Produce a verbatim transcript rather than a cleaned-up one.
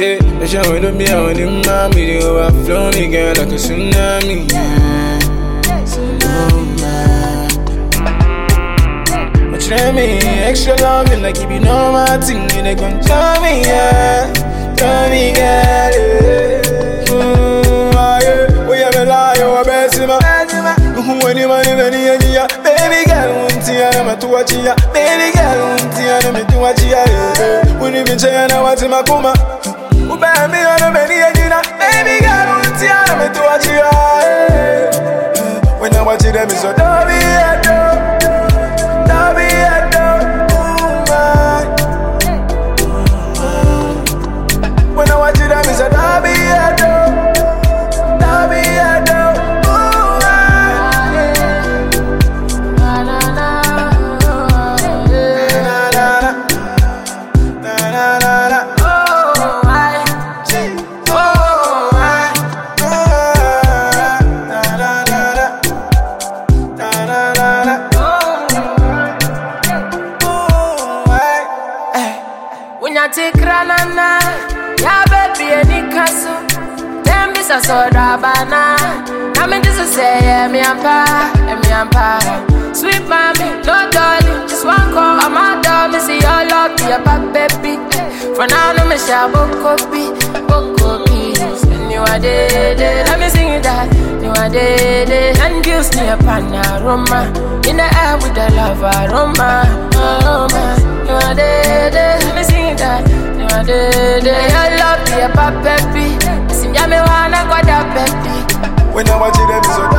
Yeah, the show will be on in my video. Overflow me, girl, like a tsunami. Yeah. But you me extra loving, like if you know my thing, they gon' tell me, yeah. Tell me, girl, yeah. Mm, ah, yeah. We have a lie, you're a best in my when you want to be a baby girl, won't see I'm to watch ya. Baby girl, won't see I'm to watch ya. When you been saying I want to my coma, who buy me on a baby dinner. Baby girl, won't see I'm to watch ya. When I watch it, I'm so dobby, dobby, when I watch it, I'm so dobby, dobby, so drabana. Now me just say, yeah, me and pa, yeah, me and pa. Sweet mommy, no darling, just one call. I'm a dog, me see your love, be a bad baby. For now, no me share book copy, book copy. And you are dead, let me sing it that. You are dead, and juice me a panorama. In the air with the love aroma, aroma. You are dead, let me sing it that. You are dead, your love, be a bad baby. Yeah, me wanna go that baby. When I watch it, I'm so